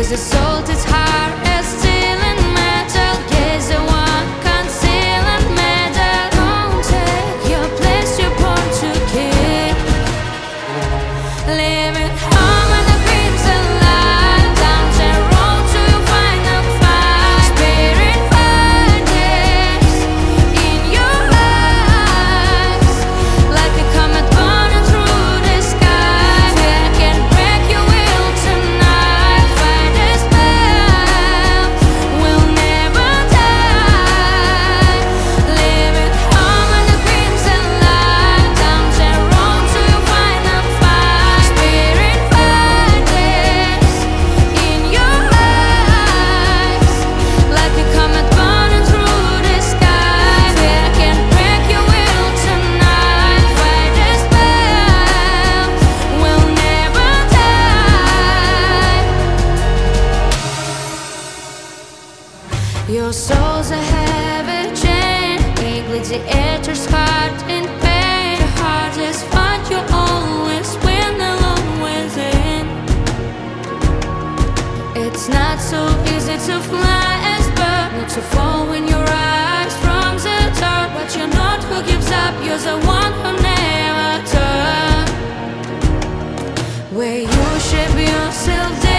is a salted heart, a steel and metal. Gaze the one concealing metal. Don't take your place, you're born to kill. Live at home in the crimson light. Down the road to your final fight. Spirit fires in your eyes, like a comet burning through the sky. Fear can break your will tonight. Fight a spell, will never die. Live at home in the crimson light. Down the road to your final fight. Spirit fires in your eyes, like a comet burning through the sky. Fear can break your will tonight. Fight a spell, will never die. Your soul's a heavy chain, eagly the ether's heart in pain. The hardest fight you always win alone within. It's not so easy to fly as bird, not to fall when you rise from the dark. But you're not who gives up, you're the one who never turns. Where you shape yourself